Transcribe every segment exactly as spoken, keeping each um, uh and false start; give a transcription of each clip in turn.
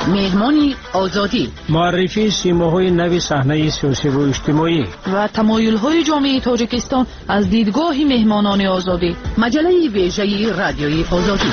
مهمانی آزادی، معرفی سیماهای نوی صحنه سیاسی و اجتماعی و تمایل‌های جامعه تاجیکستان از دیدگاه مهمانان آزادی. مجله ویژه رادیوی آزادی.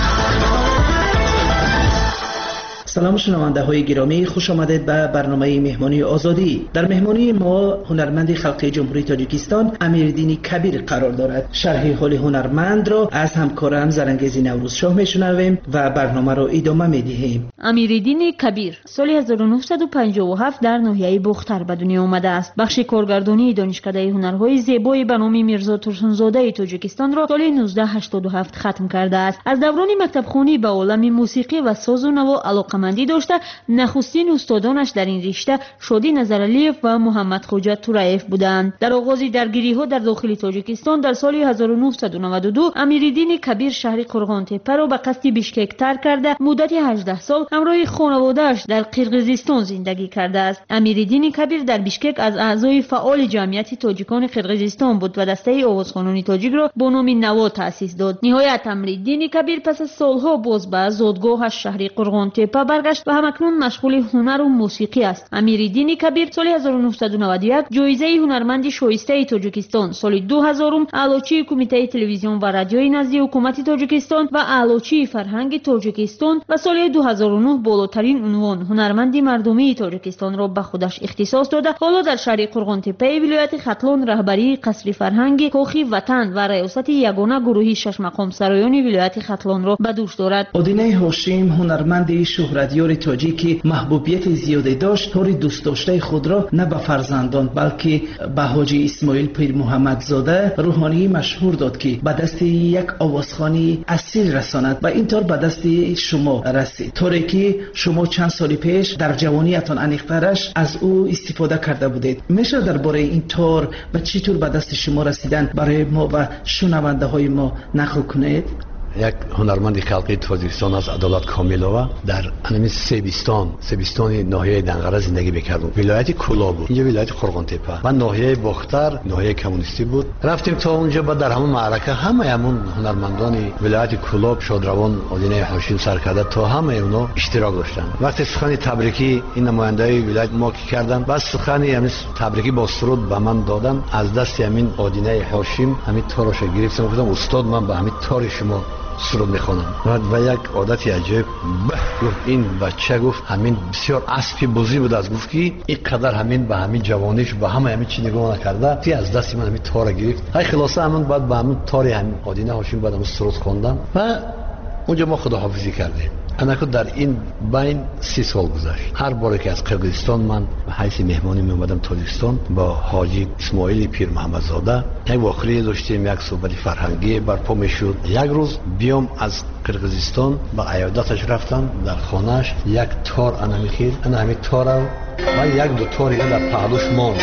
سلام شنونده های گرامی، خوش آمدید به برنامه مهمانی آزادی. در مهمانی ما هنرمند خلقی جمهوری تاجیکستان امیرالدین کبیر قرار دارد. شرح حال هنرمند را از همکارم زرنگیز نوروزشاه میشنویم و برنامه را ادامه میدهیم. امیرالدین کبیر سال هزار و نهصد و پنجاه و هفت در ناحیه بختر به دنیا آمده است. بخش کارگردانی دانشکده هنرهای زیبای به نام میرزا ترسونزاده تاجیکستان را سال نوزده هشتاد و هفت ختم کرده است. از دوران مکتبخوانی به عالم موسیقی و ساز و نوا علاقه‌مندی داشته. نخستین استادانش در این رشته شادی نظرعلیف و محمد خوجا تورایف بودند. در آغاز درگیری‌ها در داخل تاجیکستان در سال هزار و نهصد و نود و دو امیرالدین کبیر شهر قرغانتپه را به قصد بیشکک ترک کرده مدت هجده سال همراه خانواده‌اش در قرقیزستان زندگی کرده است. امیرالدین کبیر در بیشکک از اعضای فعال جمعیت تاجیکان قرقیزستان بود و دسته آوازخوانان تاجیک را با نام نوا تأسیس داد. نهایت امیرالدین کبیر پس از سالها باز به زادگاهش شهر قرغانتپه برگشت و همکنون مشغول هنر و موسیقی است. امیرالدین کبیر سال هزار و نهصد و نود و یک جایزه هنرمند شایسته تاجیکستان، سال دو هزار اعلاچی کمیته تلویزیون و رادیوی نزد حکومت تاجیکستان و اعلاچی فرهنگ تاجیکستان و سال دو هزار و نه بالاترین عنوان هنرمند مردمی تاجیکستان را به خودش اختصاص داده. حالا در شهر قرغانتپه ولایت ختلان رهبری قصر فرهنگ کاخ وطن و ریاست یگانه گروهی شش مقام سرایان ولایت ختلان را به دوش دارد. آدینه هاشم هنرمند شهرتیار تاجیکی محبوبیت زیادی داشت. طور دوست داشته خود را نه به فرزندان بلکه به حاجی اسماعیل پیر محمد زاده روحانی مشهور داد که به دست یک آوازخوانی اصیل رساند و اینطور به دست شما رسید، طوری که شما چند سال پیش در جوانیتان انیخترش از او استفاده کرده بودید. میشه درباره این طور و چطور به دست شما رسیدن برای ما و شنونده های ما نقل کنید؟ یک هنرمند خلقی تاجیکستان از عدالت کاملова در انمی سیبستان سیبستان ناحیه دنقره زندگی میکردم. ولایت کولا بود، اینجا ولایت قرغانتپه و ناحیه بختر ناحیه کمونیستی بود. رفتیم تا اونجا و در همون معرکه همه همون هنرمندان ولایت کولا شادروان آدینه هاشم سرکرده تا همه اونا اشتراک داشتن. وقتی سخن تبریکی این نماینده ولایت ما کی کردن بس سخن همین تبریکی با سرود به من دادن. از دست همین آدینه هاشم همین تاراش گرفتم و گفتم استاد من به همین تار شما سرود میخونم. و یک عادتی عجیب گفت این بچه گفت همین بسیار اسبی بزی بود از گفت که این قدر همین به همین جوانیش به همه همین چی نگاه نکرده تی از دست من همین تار گرفت. های خلاصه همون بعد به همین تار همین آدینه هاشم بعد همون سرود خوندم و اونجا ما خداحافظی کردیم. انکو در این بین سی سال گذشت. هر باری که از قرقیزستان من به حیث مهمانی می اومدم تاجیکستان با حاجی اسماعیل پیر محمد زاده یک واقعه داشتیم، یک صحبت فرهنگی برپا میشد. یک روز بیام از قرقیزستان با عیادتش رفتم در خانهش یک تار انا میخیر انا همین تار و یک دو تاری در پهلوش ماند.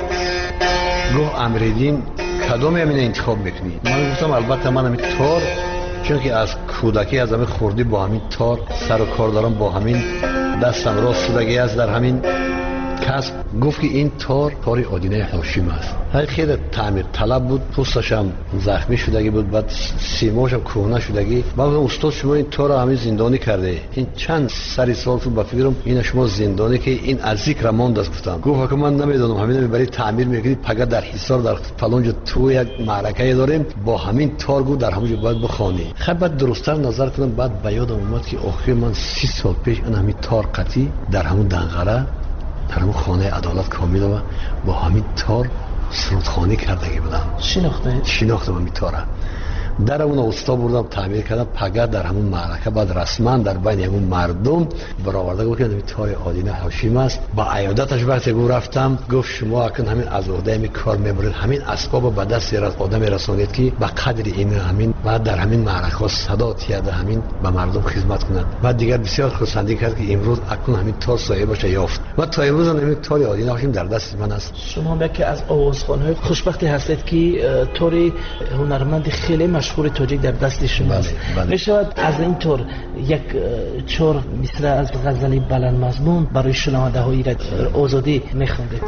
گفت امیرالدین کدومی همین انتخاب میکنی؟ من گفتم البته من همین تار، چون که از کودکی از همین خوردی با همین تار سر و کار دارم، با همین دستم راست شدگی است در همین کسب. گفت که این تار تار آدینه هاشم است. های خیلی تعمیر طلب بود، پوستش هم زخمی شدگی بود، بعد سیماش هم کهنه شدگی. بعد استاد شما این تار همین زندانی کرده، این چند سری سال تو با فکرم این شما زندانی که این از ذکر ماند است. گفتم گفت که من نمیدونم همین برای تعمیر میکنی فقط در حصار در فلانجا تو یک معرکه داریم با همین تار گفت در همونجا باید بخوانی. خب بعد درستتر نظر کردم بعد به یادم اومد که آخر من سی سال پیش این همین تار قطی در همون دنقره در همون خانه عدالت کاملova با همین تار سرودخوانی کردگی بودم. شناخته شناختم همین تاره. در اون استا بردم تعمیر کردم فقط در همون معرکه. بعد رسما در بین همون مردم برآورده گفت این تار آدینه هاشم است. با عیادتش وقتی گفت رفتم گفت شما اکن همین از عهده همین کار میبرید، همین اسباب به دست آدم رسانید که به قدر این همین بعد در همین معرکه صدا تیاده همین به مردم خدمت کنند. بعد دیگر بسیار خرسندی کرد که امروز اکن همین تار صاحبش یافت و تا امروز همین تار آدینه هاشم در دست من است. شما یکی از آوازخوان‌های خوشبختی هستید که تار هنرمند خیلی مشهور تاجیک در دست شماست. بله، بله. میشود از این طور یک چهار مصرع از غزل بلند مضمون برای شنونده های آزادی میخوندید؟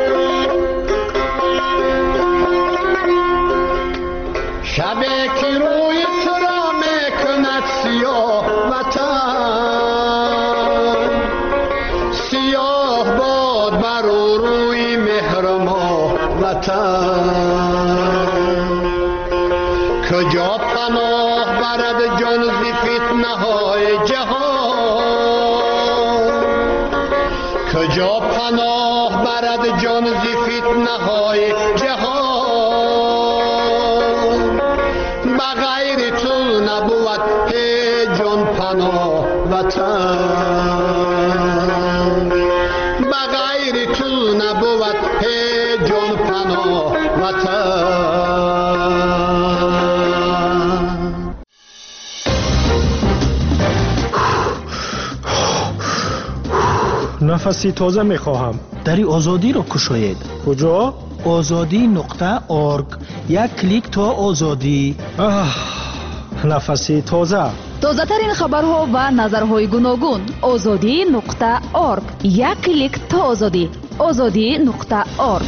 شب که روی تو را میکند سیاه وطن وطن کجا پناه برد جان ز فتنه های جهان کجا پناه برد جان ز فتنه های جهان بغیر تو نبود جان پناه وطن بغیر تو نبود جان پناه وطن نفسی تازه میخواهم. دری آزادی رو کشاید. کجا؟ آزادی نقطه ارگ. یک کلیک تا آزادی. آه، نفسی تازه. تازه ترین خبرها و نظرهای گوناگون. آزادی نقطه ارگ. یک کلیک تا آزادی. آزادی نقطه ارگ.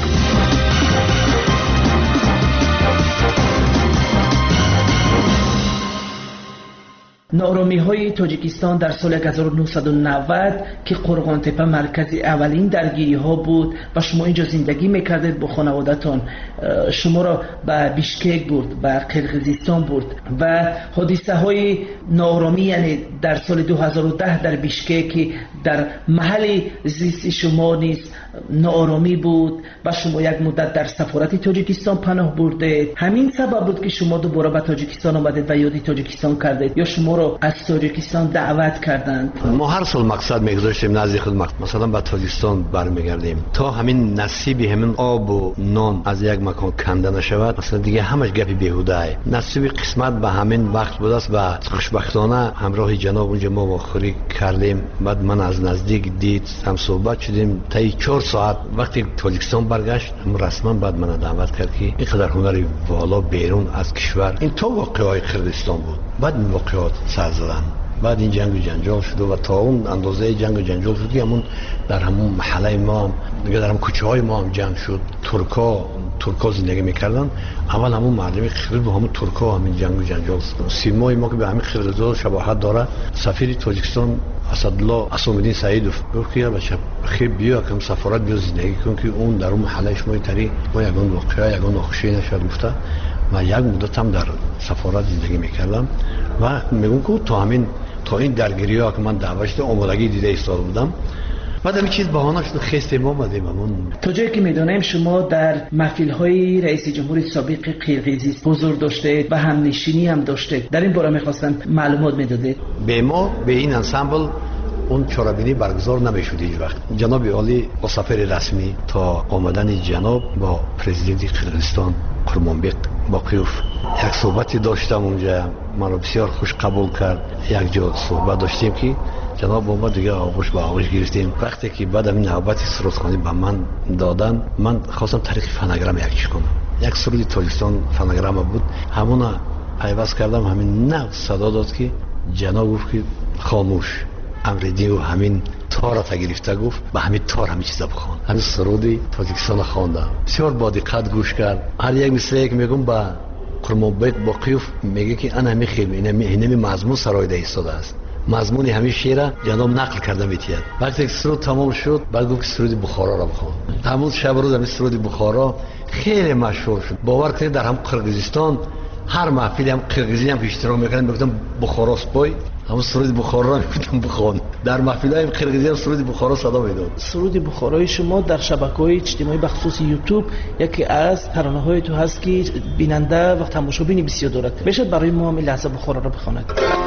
نارامی های تاجیکستان در سال هزار و نهصد و نود که قرغان تپه مرکز اولین درگیری ها بود و شما اینجا زندگی میکردید با خانوادتان، شما را به بیشکک برد، به قرقیزستان برد و حادثه های نارامی، یعنی در سال دو هزار و ده در بیشکک در محل زیست شما نیز نارامی بود و شما یک مدت در سفارت تاجیکستان پناه بردید. همین سبب بود که شما دوباره به تاجیکستان آمدید و یادی تاجیکستان کردید یا شما را از تاجیکستان دعوت کردند؟ ما هر سال مقصد میگذاشتیم نزد خود مقصد مثلا به تاجیکستان برمیگردیم تا همین نصیبی همین آب و نان از یک مکان کنده نشود، مثلا دیگه همش گپی بیهوده است. نصیب قسمت به همین وقت بود است و خوشبختانه همراه جناب اونجا ما واخوری کردیم. بعد من از نزدیک دید، هم صحبت شدیم تا چهار ساعت. وقتی تاجیکستان برگشت رسما بعد من دعوت کرد که اینقدر هنری والا بیرون از کشور این تو واقعای کردستان بود. بعد این واقعات سر زدن، بعد این جنگ و جنجال شد و تا اون اندازه جنگ و جنجال شد که همون در همون محله ما هم دیگه در همون کوچه های ما هم جنگ شد. ترکا ترکا زندگی میکردن، اول همون مردم خرد و همون ترکا همین جنگ و جنجال شد. سیمای ما که به همین خردزاد شباهت داره، سفیر تاجیکستان اسدالله اسامالدین سعیدوف گفت که بچه خیلی بیا که سفارت بیا زندگی کن که اون در اون محله شما تری ما یگان واقعا یگان ناخوشی نشد. گفته من یک مدت هم در سفارت زندگی میکردم و میگم که تا همین تا این درگیری ها که من دعوت شده آمادگی دیده ایستاده بودم. بعد همین چیز بهانه شد خیست ما اومدیم. همون تا جایی که میدونیم شما در محفل های رئیس جمهور سابق قرقیزستان حضور داشته و هم نشینی هم داشته. در این باره میخواستم معلومات میدادید. به ما به این انسامبل اون چرابینی برگزار نمیشود هیچ وقت. جناب عالی با سفر رسمی تا آمدن جناب با پرزیدنت قرقیزستان قرمانبق باقیوف یک صحبتی داشتم اونجا، من رو بسیار خوش قبول کرد. یک جا صحبت داشتیم که جناب با ما دیگه آغوش با آغوش گرفتیم. وقتی که بعد همین نوبتی سرودخوانی به من دادن، من خواستم طریق فنگرام یکیش کنم. یک سرود تاجیکستان فنگرام بود، همون پیوست کردم. همین نه صدا داد که جناب گفت که خاموش امر دیو همین تار تا گرفته، گفت به همین تار همین چیزا بخوان. همین سرودی تاجیکستان خواندم، بسیار با دقت گوش کرد. هر یک مثل یک میگم با قرمانبق باقیوف میگه که انا میخیم این اینمی مضمون سرایده ایستاده است. مضمون همین شعر جناب نقل کرده میتید. وقتی سرود تمام شد بعد گفت سرود بخارا را بخوان. همون شب روز همین سرود بخارا خیلی مشهور شد. باور کنید در هم قرقیزستان هر محفلی هم قرقیزی هم که اشتراک میکنن میگفتن بخارا سپای، همون سرود بخارا را میگفتن بخوان. در محفلای قرقیزی هم سرود بخارا صدا میداد. سرود بخارای شما در شبکه‌های اجتماعی بخصوص یوتیوب یکی از ترانه‌های تو هست که بیننده و تماشابین بسیار دارد. میشه برای ما همین لحظه بخارا را بخواند؟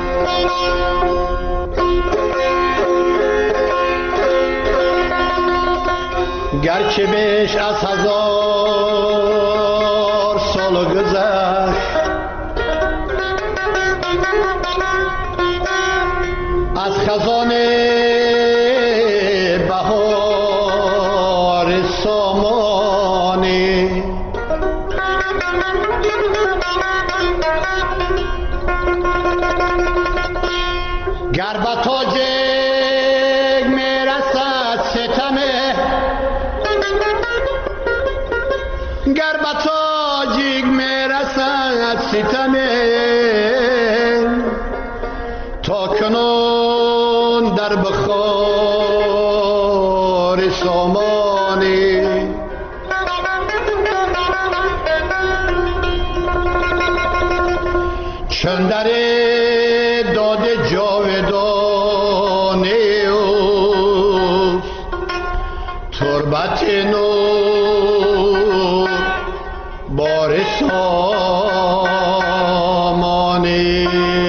گرچه بیش از هزار سال گذشت از خزان بهار سامانی، گر به تاج میرسد ستمه، گر به تاجیک میرسد ستمه، تا کنون در بخار سامانی هرچه نور بار سامانه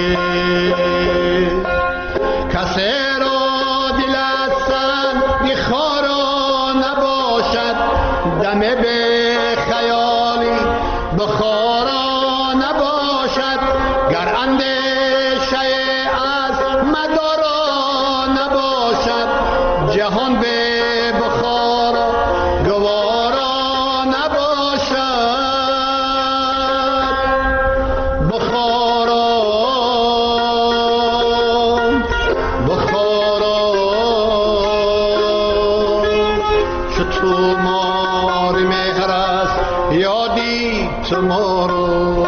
کسی را دل از سنگ خارا نباشد دم به خیالی بخارا نباشد گر اندیشه از مدارا نباشد جهان به بخارا گوارا نباشد بخارا بخارا چو تو مار مهر است یادی تو ما رو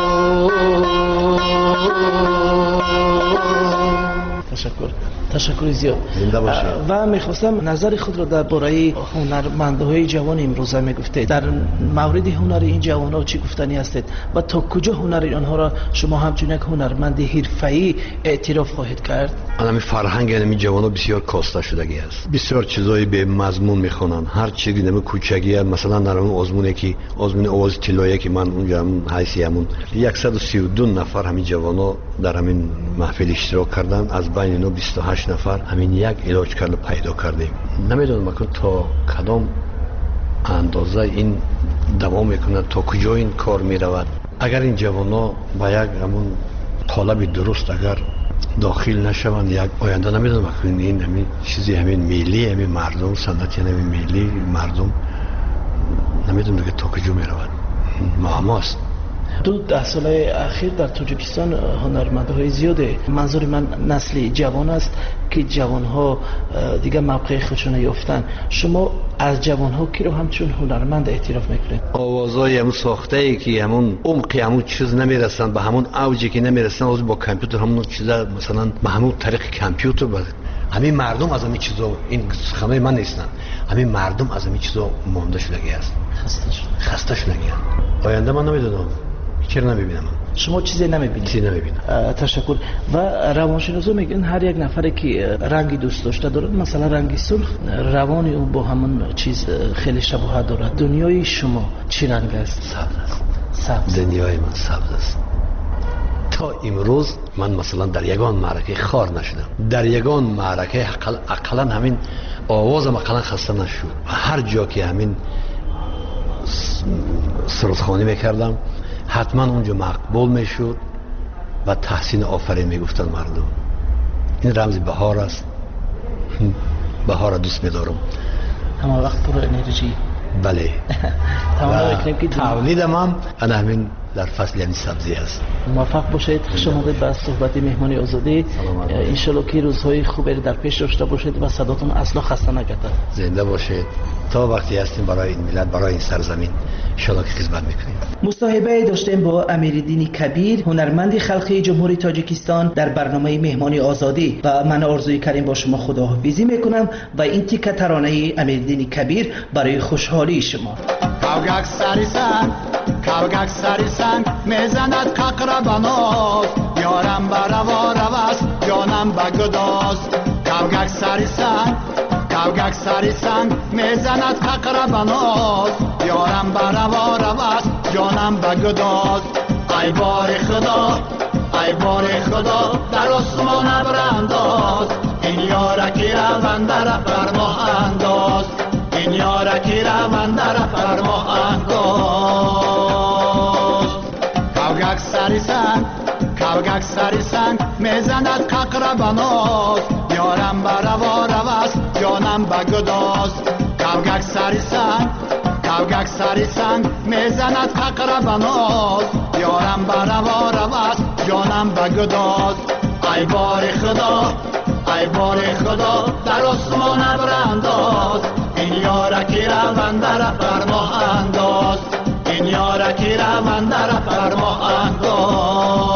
تشکر تشکر زیاد. زنده باشید. و میخواستم نظر خود را درباره هنرمندهای جوان امروزه میگفتید. در مورد هنر این جوانها چی گفتنی هستید و تا کجا هنر آنها را شما همچون یک هنرمند حرفه‌ای اعتراف خواهید کرد؟ الان فرهنگ این جوانها بسیار کاسته شدگی است. بسیار چیزای به مضمون میخونن. هر چیزی نمی کوچگی مثلا در اون آزمونه که آزمون آواز طلایی که من اونجا حیثیتمون صد و سی و دو نفر همین جوانها در همین محفل اشتراک کردن. از بین اینا بیست و هشت نفر همین یک علاج کرده پیدا کردیم. نمیدونم که تا کدام اندازه این دوام میکنه، تا کجا این کار میرود. اگر این جوانها با یک همون قالب درست اگر داخل نشوند، یک آینده نمیدونم که این همین چیزی همین ملی همین مردم سنت یعنی همین ملی مردم نمیدونم که تا کجا میرود. معماست. دو ده سال اخیر در تاجیکستان هنرمندهای زیاده، منظور من نسل جوان است که جوانها دیگه موقع خودشون یافتن. شما از جوانها کی رو همچون هنرمند اعتراف میکنید؟ آوازای همون ساخته ای که همون عمق همون چیز نمیرسن، به همون اوجی که نمیرسن، از با کامپیوتر همون چیزا مثلا به همون طریق کامپیوتر بعد همین مردم از همین چیزا، این خانه من نیستن، همین مردم از همین چیزا مونده شدگی است، خسته شد خسته شدگی. آینده من نمیدونم چرا نمیبینم. شما چیزی نمیبینید؟ چیزی نمیبینم. تشکر. و روانشناسا میگن هر یک نفری که رنگی دوست داشته دارد، مثلا رنگی سرخ، روانی او با همون چیز خیلی شباهت دارد. دنیای شما چی رنگ است؟ سبز است. سبز. دنیای من سبز است. تا امروز من مثلا در یگان معرکه خار نشدم. در یگان معرکه اقلا همین آوازم اقلا خسته نشد. هر جا که همین سرودخوانی میکردم حتما اونجا مقبول میشد و تحسین آفرین میگفتن مردم. این رمز بهار است. بهار دوست میدارم. همه وقت پر انرژی. بله. تمام که تولیدم هم انا همین در فصل یعنی سبزی است. موفق باشید. خوش آمدید به صحبت مهمانی آزادی. ان شاء الله که روزهای خوبی در پیش داشته باشید و صداتون اصلا خسته نگردد. زنده باشید. تا وقتی هستیم برای این ملت، برای این سرزمین ان شاء الله که خدمت میکنیم. مصاحبه داشتیم با امیرالدین کبیر، هنرمند خلقی جمهوری تاجیکستان در برنامه مهمانی آزادی. و من آرزوی کردیم با شما خداحافظی میکنم و این تیکه ترانه امیرالدین کبیر برای خوشحالی شما. کاوگک سری سنگ کاوگک سری سنگ میزند ققر بناز یارم بروا روست جانم بگداز. کاوگک سری سنگ کاوگک سری سنگ میزند ققر بناز یارم بروا روست جانم بگداز. ای بار خدا ای بار خدا در آسمان برانداز این یارکی روند را فرما انداز این یارکی روند را فرما انداز. کاوگک سری سنگ کاوگک سری سنگ میزند ققر بناز یارم بروا روست جانم بگداز. کاوگک سری سنگ کاوگک سری سنگ میزند ققر بناز یارم بروا روست جانم بگداز. ای بار خدا ای بار خدا در آسمان برانداز این یارکی روند را فرما انداز این یارکی روند را فرما انداز.